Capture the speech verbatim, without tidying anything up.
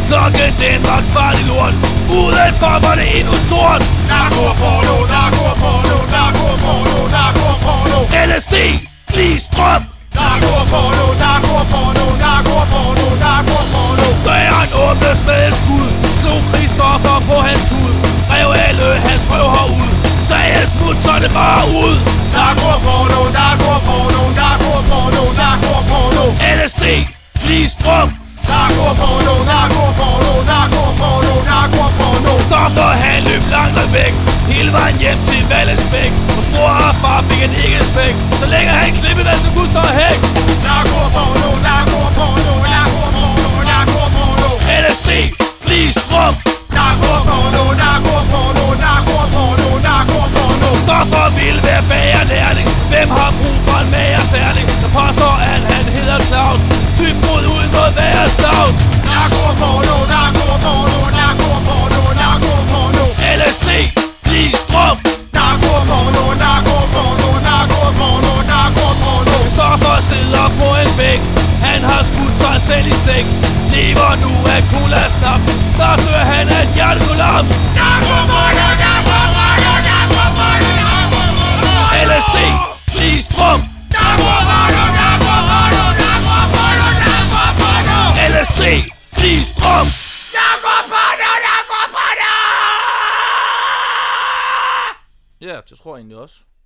Klokken den var kvart i lort. Udenfor var det endnu sort. Narko-porno, narko-porno, narko-porno, narko-porno. L S D, Glistrup. Narko-porno, narko-porno, narko-porno, narko-porno. Døren åbnes med et skud. Slog Christoffer på hans tud. Rev alle hans røvhår ud. Sagde smut, så det var ud. Narko-porno, narko-porno, narko-porno, narko-porno. L S D, Glistrup. Narko-porno, narko-porno, narko-porno, narko-porno. Stoffer, han løb langt og væk. Hele vejen hjem til Vallensbæk. Og mor og far fik en ikke spæk. Så længe han klippede den, så kunne stå hæk. Narko-porno, narko-porno, narko-porno, narko-porno. L S D, Glistrup. Narko-porno, narko-porno, narko-porno, narko-porno. Stoffer ville være bagerlærling. Hvem har brug for en magersærling? Der påstår, at han hedder Claus. Dybbrud uden noget værre stavs. Narko-porno, narko-porno, narko-porno, narko-porno. L S D, Glistrup. Narko-porno, narko-porno, narko-porno, narko-porno. Stoffer sidder på en bæk. Han har skudt sig selv i sæk. Lever nu af cola-snap. Snart dør han af et hjertekollaps. Narko-porno, narko-porno, narko-porno, narko-porno. L S D, Glistrup. Narko-porno, narko-porno, narko-porno, narko-porno. L S D, Glistrup. Narko-porno, narko-porno. Ja, det tror jeg egentlig også.